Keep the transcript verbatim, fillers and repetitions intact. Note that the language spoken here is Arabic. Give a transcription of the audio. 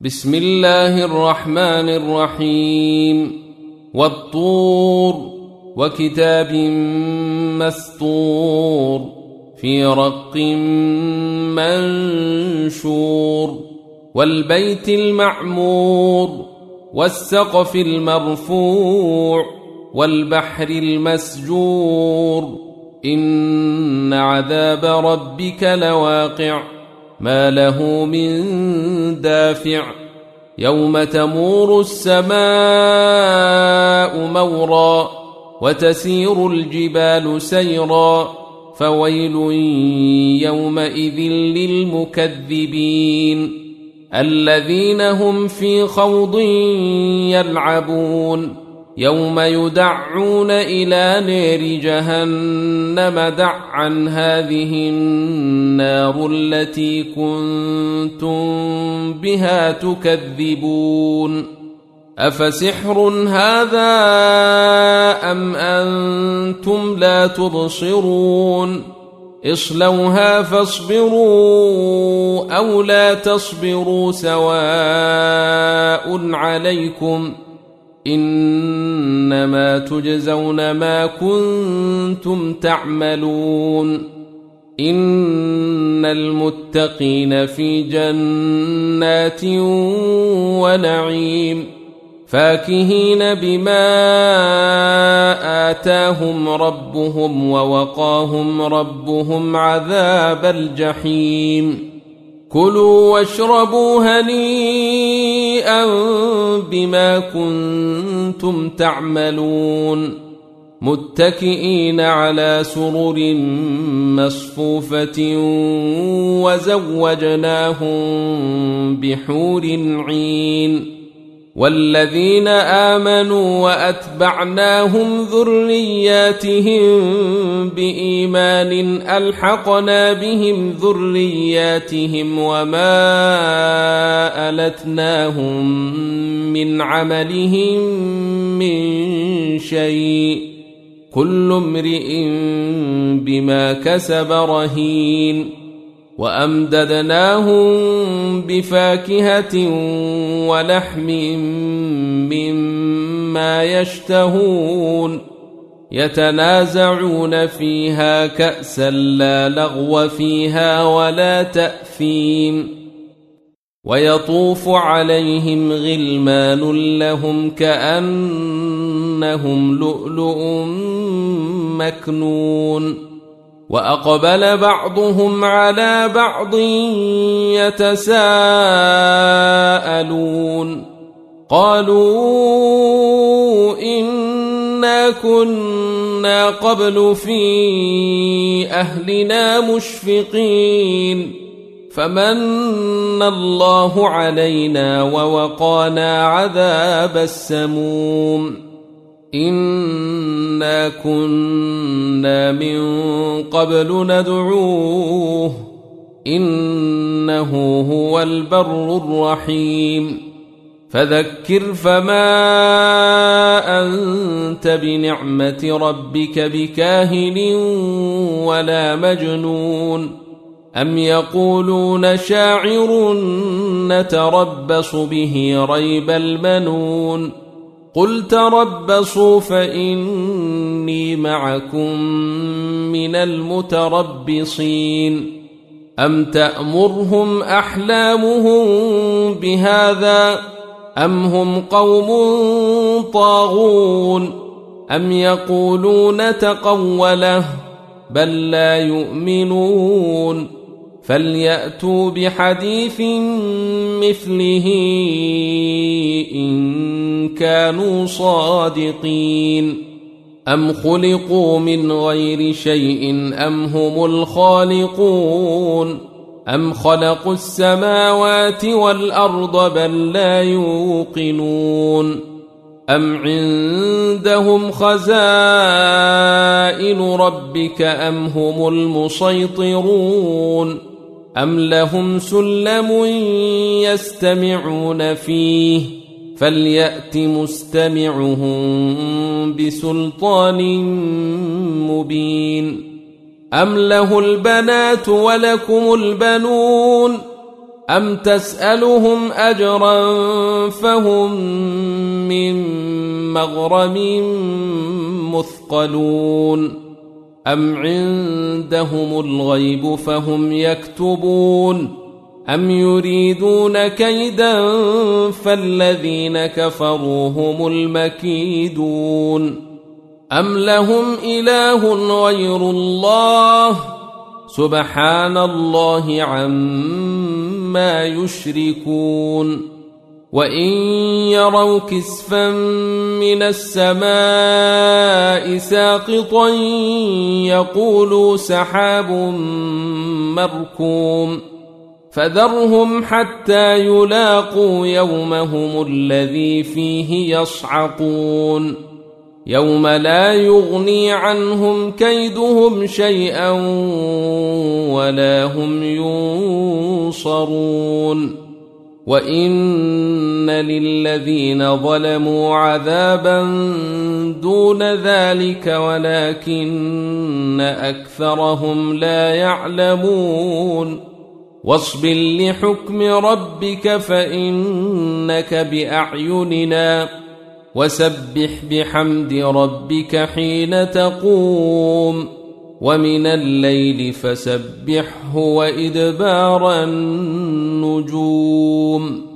بسم الله الرحمن الرحيم والطور وكتاب مسطور في رق منشور والبيت المعمور والسقف المرفوع والبحر المسجور إن عذاب ربك لواقع ما له من دافع يوم تمور السماء مورا وتسير الجبال سيرا فويل يومئذ للمكذبين الذين هم في خوض يلعبون يوم يدعون إلى نار جهنم دعا هذه النار التي كنتم بها تكذبون أفسحر هذا أم أنتم لا تبصرون اصلوها فاصبروا أو لا تصبروا سواء عليكم إنما تجزون ما كنتم تعملون إن المتقين في جنات ونعيم فاكهين بما آتاهم ربهم ووقاهم ربهم عذاب الجحيم كلوا واشربوا هنيئا بما كنتم تعملون متكئين على سرر مصفوفة وزوجناهم بحور عين والذين آمنوا وأتبعناهم ذرياتهم بإيمان ألحقنا بهم ذرياتهم وما ألتناهم من عملهم من شيء كل امرئ بما كسب رهين وأمددناهم بفاكهة ولحم مما يشتهون يتنازعون فيها كأسا لا لغو فيها ولا تأثيم ويطوف عليهم غلمان لهم كأنهم لؤلؤ مكنون وأقبل بعضهم على بعض يتساءلون قالوا إنا كنا قبل في أهلنا مشفقين فمن الله علينا ووقانا عذاب السموم إنا كنا من قبل ندعوه إنه هو البر الرحيم فذكر فما أنت بنعمة ربك بكاهن ولا مجنون أم يقولون شاعر نتربص به ريب المنون قل تربصوا فإني معكم من المتربصين أم تأمرهم أحلامهم بهذا أم هم قوم طاغون أم يقولون تقوله بل لا يؤمنون فليأتوا بحديث مثله إن كانوا صادقين أم خلقوا من غير شيء أم هم الخالقون أم خلقوا السماوات والأرض بل لا يوقنون أم عندهم خزائن ربك أم هم المسيطرون أم لهم سلم يستمعون فيه فليأت مستمعهم بسلطان مبين أم له البنات ولكم البنون أم تسألهم أجرا فهم من مغرم مثقلون أم عندهم الغيب فهم يكتبون أم يريدون كيدا فالذين كفروا هم المكيدون أم لهم إله غير الله سبحان الله عما يشركون وإن يروا كسفا من السماء ساقطا يقولوا سحاب مركوم فذرهم حتى يلاقوا يومهم الذي فيه يصعقون يوم لا يغني عنهم كيدهم شيئا ولا هم ينصرون وإن للذين ظلموا عذابا دون ذلك ولكن أكثرهم لا يعلمون واصبر لحكم ربك فإنك بأعيننا وسبح بحمد ربك حين تقوم ومن الليل فسبحه وإدبار النجوم